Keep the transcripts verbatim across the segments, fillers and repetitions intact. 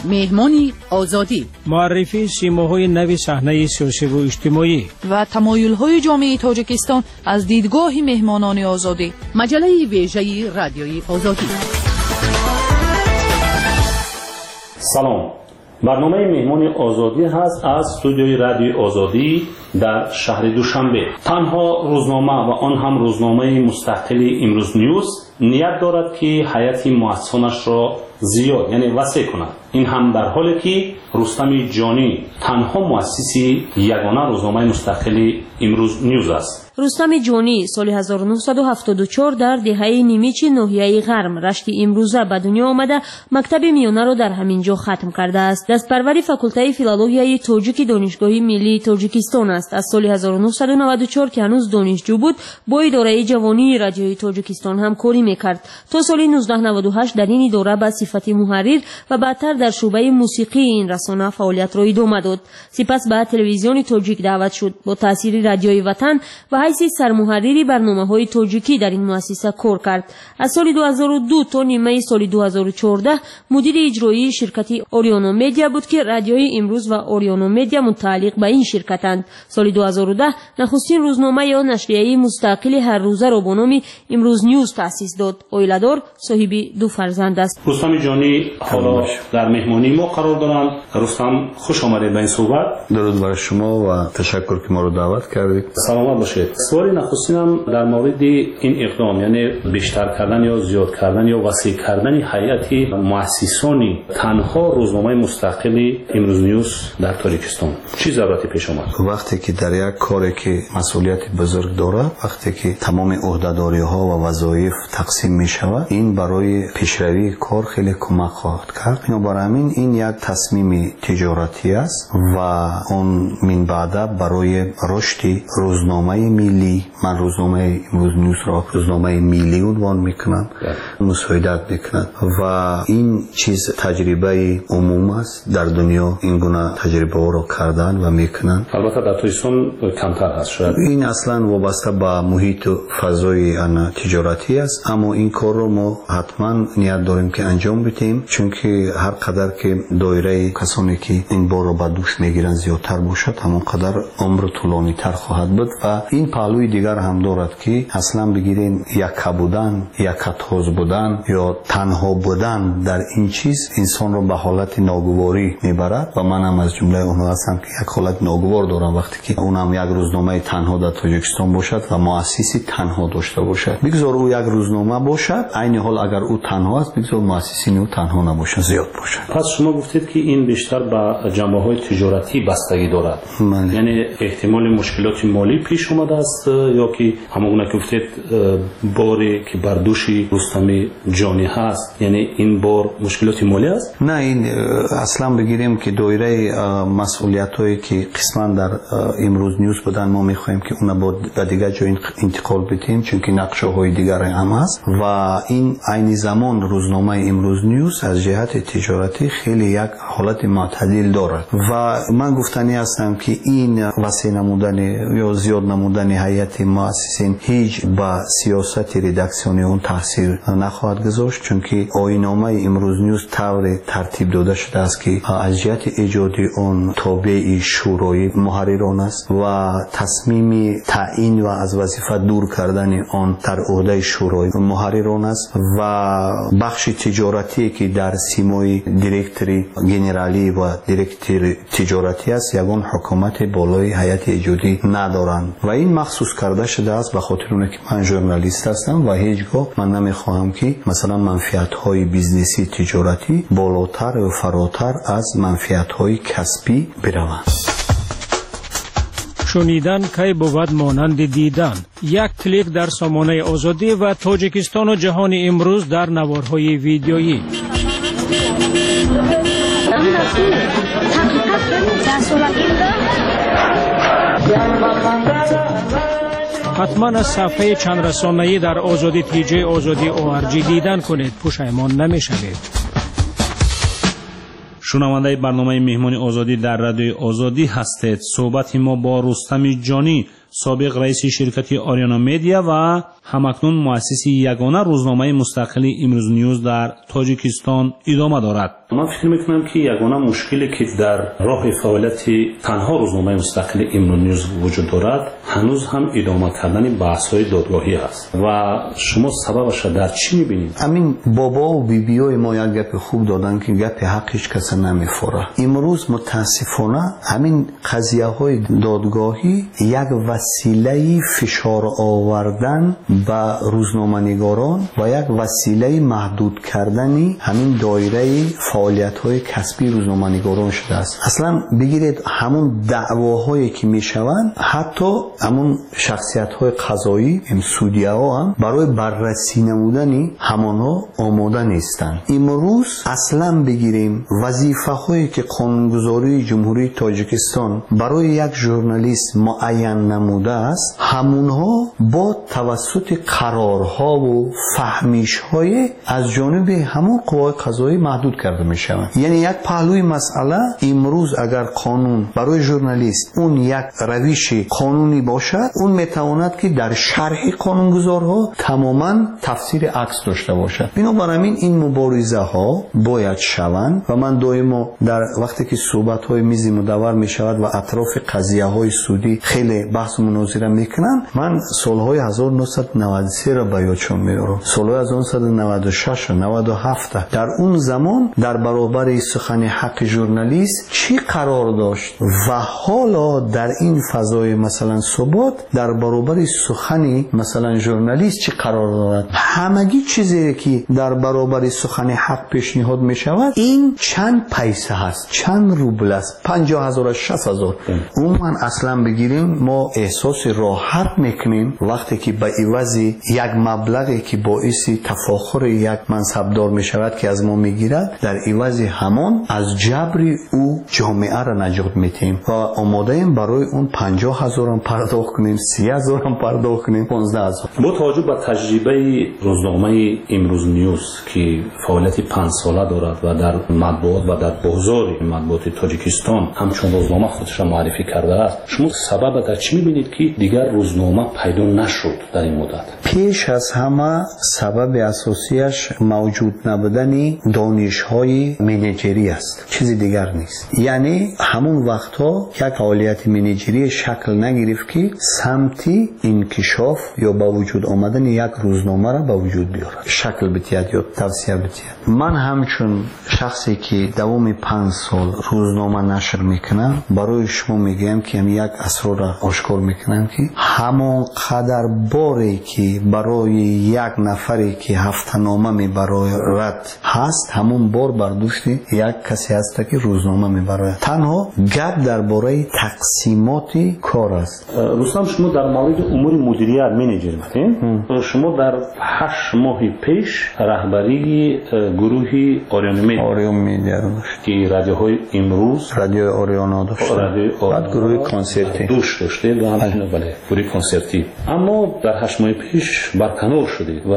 مهمانی آزادی، معرفی سیماهای نوی صحنه سیاسی و اجتماعی و تمایل‌های جامعه تاجیکستان از دیدگاه مهمانان آزادی. مجله ویژه رادیوی آزادی. سلام، برنامه مهمان آزادی هست از استودیوی رادیوی آزادی در شهر دوشنبه. تنها روزنامه و آن هم روزنامه مستقل امروز نیوز نیت دارد که حیات مؤسسانش را زیاد یعنی وسیع کند. این هم در حالی که رستم جانی تنها مؤسسی یگانه روزنامه مستقل امروز نیوز است. رستم جانی سال هزار و نهصد و هفتاد و چهار در دهه نیمچه ناحیه غرم رشت امروزه به دنیا آمده مکتب میانه را در همین جا ختم کرده است. دستپروری فاکولته فیلولوژی تاجیک دانشگاه ملی تاجیکستان است. از سال هزار و نهصد و نود و چهار که هنوز دانشجو بود با اداره جوانی رادیوی تاجیکستان هم کاری میکرد. تا سال نوزده نود و هشت در این اداره به صفت محرر و بعدتر در شعبه موسیقی این رسانه فعالیت را ادامه داد. سپس به تلویزیون تاجیک دعوت شد. با تاثیر رادیوی وطن و حیث سرمحرری برنامه‌های تاجیکی در این مؤسسه کار کرد. از سال دو هزار و دو تا نیمه سال دو هزار و چهارده مدیر اجرایی شرکت اوریانو مدیا بود که رادیوی امروز و اوریانو مدیا متعلق به این شرکتند. سال دو هزار و ده نخستین روزنامه یا نشریه مستقل هر روزه را با نام امروز نیوز تأسیس داد. عائله‌دار، صاحب دو فرزند است. رستم جانی حالا در مهمانی ما قرار دارند. رستم خوش آمدید به این صحبت. درود بر شما و تشکر که ما رو دعوت کردید. سلامت باشید. سوالی نخستینم در مورد این اقدام یعنی بیشتر کردن یا زیاد کردن یا وسیع کردن هیئت مؤسسانی تنها روزنامه مستقل امروز نیوز در تاجیکستان چه ضرورتی پیش آمد؟ وقتی که در یک کاری که مسئولیت بزرگ داره، وقتی که تمام عهده‌داری ها و وظایف تقسیم می شود، این برای پیشروی کار خیلی کمک خواهد کرد. بنابراین همین این یک تصمیم تجارتی است و اون من بعد برای رشد روزنامه ملی، من روزنامه امروز نیوز را روزنامه ملی عنوان میکنم، مساعدت میکند و این چیز تجربه عموم است در دنیا. این گونه تجربه ها را کردن و میکنن. البته در تاجیکستان کمتر هست شاید. این اصلا وابسته به محیط و فضای آن تجارتی است، اما این کار رو ما حتما نیت داریم که انجام بدیم، چون که هر قدر که دایره کسانی که این بار رو به دوش میگیرن زیادتر باشد، همون قدر عمر طولانی تر خواهد بود. و این پهلوی دیگر هم دارد که اصلا بگیریم یک بودن، یک تاز بودن یا تنها بودن در این چیز انسان رو به حالت ناگواری میبرد و من هم از جمله اونها هستم که یک حالت ناگوار دارم وقتی که اونم یک روزنامه تنها در تاجیکستان باشد و مؤسسی تنها داشته باشد. بگذار او یک روزنامه باشد، عین حال اگر او تنها است بگذار مؤسسی او تنها نباشد، زیاد باشد. پس شما گفتید که این بیشتر به جنبه‌های تجارتی بستگی دارد. من. یعنی احتمال مشکلات مالی پیش اومده است یا که همون که گفتید باری که بر دوش رستم جانی هست، یعنی این بار مشکلات مالی است؟ نه، این اصلا بگیریم که دایره مسئولیت هایی که قسما در امروز نیوز بودن ما میخوایم که اونا با دیگر جای انتقال بدیم، چون که نقشه های دیگر هم هست و این عین زمان روزنامه امروز نیوز از جهت تجارتی خیلی یک حالت معتدل دارد و من گفتنی هستم که این وسیع نمودن یا زیاد نمودن هیئت مؤسسین هیچ با سیاست ردکسیونی اون تاثیر نخواهد گذاشت، چون که آیین‌نامه امروز نیوز طور ترتیب داده شده است که از جهت ایجادی اون تابع شورای محرران است و تصمیم تعیین و از وظیفه دور کردن آن در عهده شورای محرران است و بخش تجارتی که در سیمای دیرکتوری جنرالی و دیرکتور تجارتی است یگان حکومت بالای هیئت ایجادی ندارند و این مخصوص کرده شده است به خاطر اونه که من ژورنالیست هستم و هیچگاه من نمیخواهم که مثلا منفعت های بیزنسی تجارتی بالاتر و فراتر از منفعت های کسبی بروند. شنیدن کی بود مانند دیدن. یک کلیک در سامانه آزادی و تاجیکستان و جهان امروز در نوارهای ویدیویی. حتما از صفحه چند رسانه‌ای در آزادی تیجی آزادی او ار جی دیدن کنید، پشیمان نمی‌شوید. شنونده برنامه مهمانی آزادی در رادیو آزادی هستید. صحبت ما با رستم جانی سابق رئیس شرکت آریانا مدیا و همکنون مؤسس یگانه روزنامه مستقل امروز نیوز در تاجیکستان ادامه دارد. من فکر میکنم که یگانه مشکلی که در راه فعالیت تنها روزنامه مستقل امروز نیوز وجود دارد هنوز هم ادامه کردن بحث‌های دادگاهی است و شما سببش در چی می‌بینید؟ همین بابا و بیبیای ما یک گپ خوب دادن که گپ حق هیچ کس نمی‌خوره. امروز متاسفانه همین قضیه‌های دادگاهی یک وسیله فشار آوردن به روزنامه‌نگاران و یک وسیله محدود کردن همین دایره فعالیت‌های کسبی روزنامه‌نگاران شده است. اصلا بگیرید همون دعواهایی که میشوند حتی همون شخصیت‌های قضایی هم سودی‌ها هم برای بررسی نمودن همانها آماده نیستند. امروز اصلا بگیریم وظیفه‌هایی که قانونگذاری جمهوری تاجیکستان برای یک ژورنالیست معین نموده است همونها با توسط قرارها و فهمیش‌های از جانب همون قوای قضایی محدود کرده می‌شوند. یعنی یک پهلوی مسئله امروز اگر قانون برای ژورنالیست اون یک روش قانونی باشد اون میتواند که در شرح قانونگذارها تماما تفسیر عکس داشته باشد. بنابراین این مبارزه ها باید شوند و من دائما در وقتی که صحبت های میز مدور میشود و اطراف قضیه های سودی خیلی بحث و مناظره میکنم من سالهای هزار و نهصد و نود و سه را به یادشون میارم، سالهای هزار و نهصد و نود و شش و نود و هفت در اون زمان در برابر سخن حق ژورنالیست چی قرار داشت و حالا در این فضای مثلا ثبات در برابر سخن مثلا ژورنالیست چی قرار دارد. همگی چیزی که در برابر سخن حق پیشنهاد می شود این چند پیسه هست، چند روبل است، پنجاه هزار شصت هزار. اون من اصلا بگیریم ما احساس راحت میکنیم وقتی که به عوض یک مبلغی که باعث تفاخر یک منصبدار می شود که از ما میگیرد در عوض همان از جبر او جامعه را نجات میتیم و آماده ایم برای اون پنجاه هزار هم پرداخت کنیم، سی هزار هم پرداخت کنیم، پانزده هزار. با توجه به تجربه روزنامه امروز نیوز که فعالیت پنج ساله دارد و در مطبوعات و در بازار مطبوعات تاجیکستان همچون روزنامه خودش را معرفی کرده است، شما سبب در چی می‌بینید که دیگر روزنامه پیدا نشد در این مدت؟ پیش از همه سبب اساسیش موجود نبودن دانش‌های منیجری است، چیزی دیگر نیست. یعنی همون وقتها یک فعالیت منیجری شکل نگرفت که سمتی انکشاف یا با وجود آمدن یک روزنامه را با وجود بیارد، شکل بتید یا توسعه بتید. من همچون شخصی که دوام پنج سال روزنامه نشر میکنم برای شما میگم که هم یک اسرار را آشکار میکنم که همان قدر باری که برای یک نفری که هفته‌نامه میبراید هست همون بار برداشت یک کسی هست که روزنامه میبراید. تنها گپ درباره تقسیمات کار است. رستم شما در مورد امور مدیریت منیجر بودین. شما در هشت ماه پیش رهبری گروه آریانا مدیا آریانا مدیا داشت که رادیوهای امروز رادیو آریانا داشت، بعد گروه کنسرتی دوش داشته و همچنین بله گروه کنسرتی. اما در هشت ماه پیش برکنار شدید و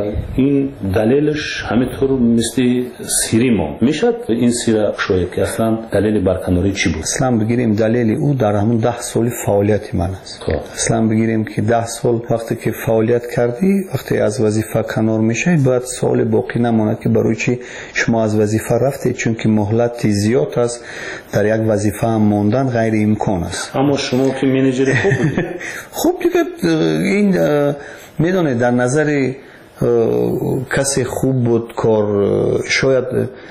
این دلیلش همینطور مثل سیری ما میشد. این سیره شاید که اصلا دلیل برکناری چی بود؟ اصلا بگیریم دلیل او در همون ده سال فعالیت من است. اصلا بگیریم که ده سال وقتی که فعالیت کردی وقتی از وظیفه کنار میشه باید سال باقی نماند که برای چی شما از وظیفه رفتید، چون که مهلت زیاد است در یک وظیفه هم ماندن غیر امکان است. اما شما که منیجر خوب بودید خوب دیگه این میدونه در نظر کسی خوب بود کار شاید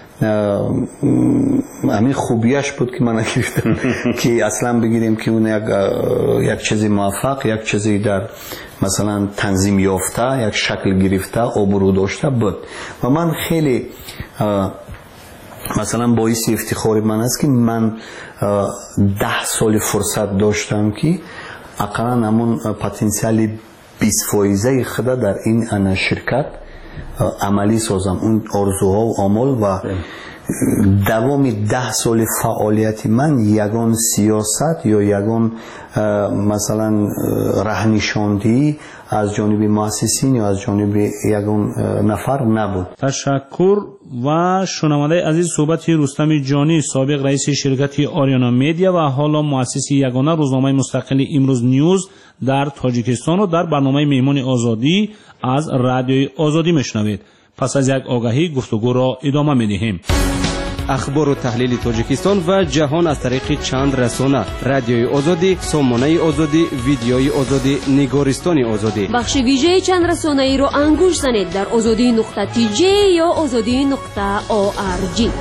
همین خوبیش بود که من گرفتم که اصلا بگیریم که اون یک یک چیزی موفق، یک چیزی در مثلا تنظیم یافته، یک شکل گرفته، آبرو داشته بود و من خیلی مثلا باعث افتخار من است که من ده سال فرصت داشتم که اقلا همون پتانسیل بیست فایزه خود در این شرکت عملی سازم، اون آرزوها و آمال و دوام ده سال فعالیت من یگان سیاست یا یگان مثلا رهنشاندهی از جانب مؤسسین یا از جانب یگان نفر نبود. تشکر. و شنونده عزیز، صحبت رستم جانی، سابق رئیس شرکت آریانا میدیا و حالا مؤسس یگانه روزنامه مستقل امروز نیوز در تاجیکستان رو در برنامه مهمان آزادی از رادیوی آزادی میشنوید. پس از یک آگاهی گفتگو را ادامه میدهیم. اخبار و تحلیل تاجیکستان و جهان از طریق چند رسانه: رادیوی آزادی، سامانه آزادی، ویدیوی آزادی، نگارستان آزادی. بخش ویژه چند رسانه ای رو انگوش زنید در آزادی نقطه تی جی یا آزادی نقطه او آر جی.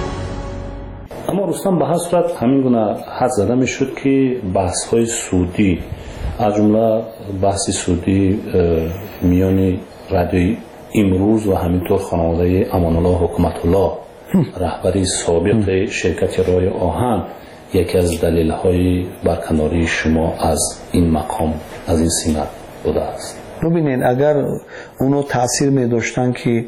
اما رستم به هر صورت همین گونه حد زده میشد که بحث های سودی از جمله بحث سودی میان رادیوی امروز و همینطور خانواده امان الله حکومت الله رهبری سابق شرکت رای آهن یکی از دلیل های برکناری شما از این مقام، از این سمت بوده است. ببینید اگر اونو تاثیر می داشتن که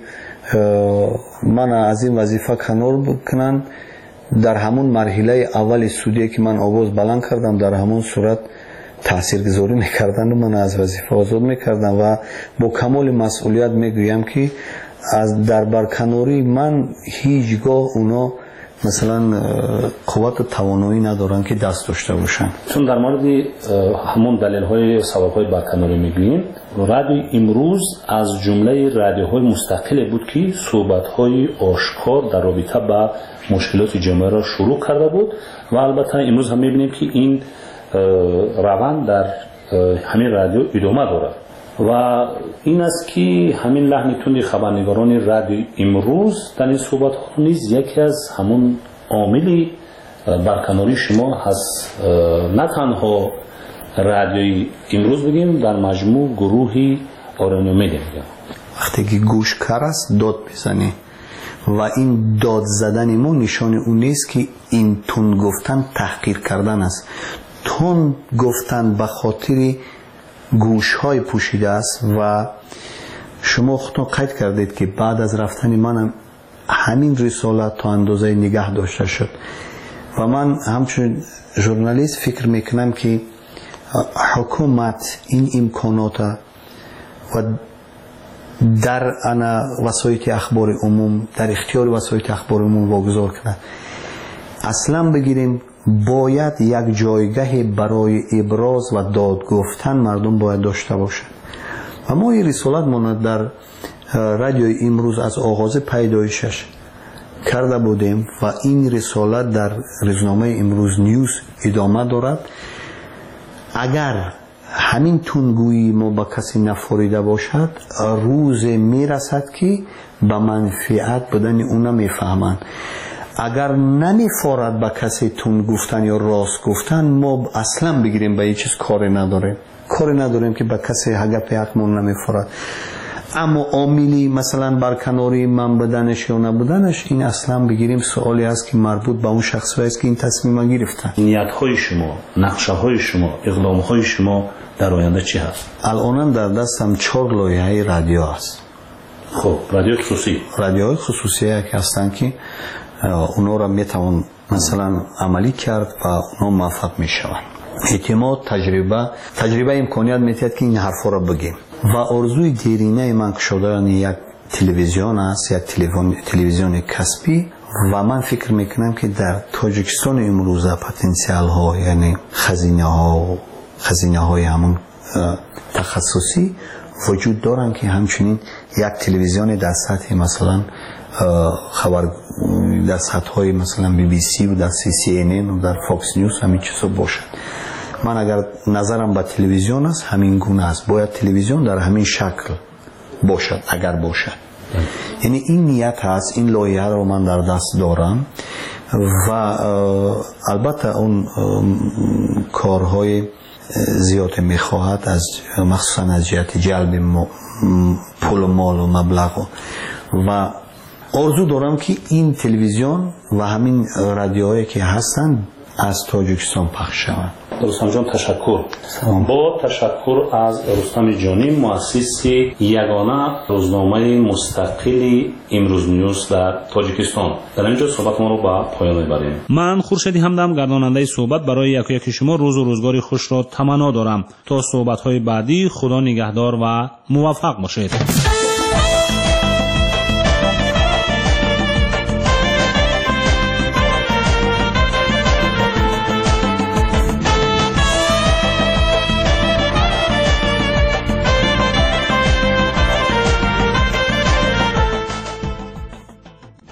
من از این وظیفه کنار بکنن، در همون مرحله اول سودی که من آواز بلند کردم در همون صورت تاثیرگذاری میکردن و من از وظیفه آزاد میکردم و با کمال مسئولیت میگویم که از در برکناری من هیچگاه اونا مثلا قوت و توانایی ندارن که دست داشته باشن. چون در مورد همون دلیل های سبب های برکناری میگوییم، رادیو امروز از جمله رادیوهای مستقل بود که صحبت های آشکار در رابطه با مشکلات جامعه را شروع کرده بود و البته امروز هم میبینیم که این روند در همین رادیو ادامه دارد و این است که همین لحن تند خبرنگاران رادیو امروز در این صحبت ها نیز یکی از همون عاملی برکناری شما هست. نه تنها رادیو امروز بگیم، در مجموع گروهی آریانا میدیا بگیم. وقتی که گوش کر است داد بزنی و این داد زدن ما نشان اون نیست که این تون گفتن تحقیر کردن است. تون گفتن به خاطر گوش های پوشیده است و شما خودتون قید کردید که بعد از رفتن منم همین رسالت تا اندازه نگه داشته شد و من همچون ژورنالیست فکر میکنم که حکومت این امکانات و در انا وسایل اخبار عموم در اختیار وسایل اخبار عموم واگذار کنه. اصلا بگیریم باید یک جایگاه برای ابراز و داد گفتن مردم باید داشته باشند و ما این رسالت ماند در رادیو امروز از آغاز پیدایشش کرده بودیم و این رسالت در روزنامه امروز نیوز ادامه دارد. اگر همین تونگویی ما با کسی نفوریده باشد، روز میرسد که به منفعت بدن اونا میفهمند. اگر نمیفارد با کسی تون گفتن یا راست گفتن، ما اصلا بگیریم به هیچ چیز کاری نداریم کاری نداریم که با کسی حق حقمون نمیفارد. اما عاملی مثلا برکناری من بدنش یا نبودنش، این اصلا بگیریم سوالی است که مربوط به اون شخصی است که این تصمیم گرفتن. نیت های شما، نقشه های شما، اقدام های شما در آینده چی هست؟ الان در دستم چهار لایحه رادیو است. خب رادیو خصوصی رادیوهای خصوصی که هستن که اونا را میتوان مثلا عملی کرد و اونا موفق میشوند. اعتماد، تجربه تجربه امکانیت میتید که این حرفا را بگیم و آرزوی دیرینه من که شدن یک تلویزیون است، یک تلویزیون کسبی و من فکر میکنم که در تاجیکستان امروزه پتانسیل ها یعنی خزینه ها و خزینه های همون تخصصی وجود دارن که همچنین یک تلویزیون در سطح مثلا خبر در سطح های مثلا بی بی سی و در سی سی ان ان و در فاکس نیوز همین چیزا باشد. من اگر نظرم به تلویزیون است همین گونه است، باید تلویزیون در همین شکل باشد اگر باشد. یعنی این نیت هست، این لایحه رو من در دست دارم و البته اون کارهای زیاد میخواهد از مخصوصا از جهت جلب پول و مال و مبلغ و آرزو دارم که این تلویزیون و همین رادیوهایی که هستن از تاجیکستان پخش شوند. رستم جان تشکر. با تشکر از رستم جانی مؤسس یگانه روزنامه مستقل امروز نیوز در تاجیکستان. در اینجا صحبت ما رو به پایان میبریم. من خورشیدی همدم گرداننده صحبت برای یک یک شما روز و روزگاری خوش را تمنا دارم. تا صحبت های بعدی خدا نگهدار و موفق باشید.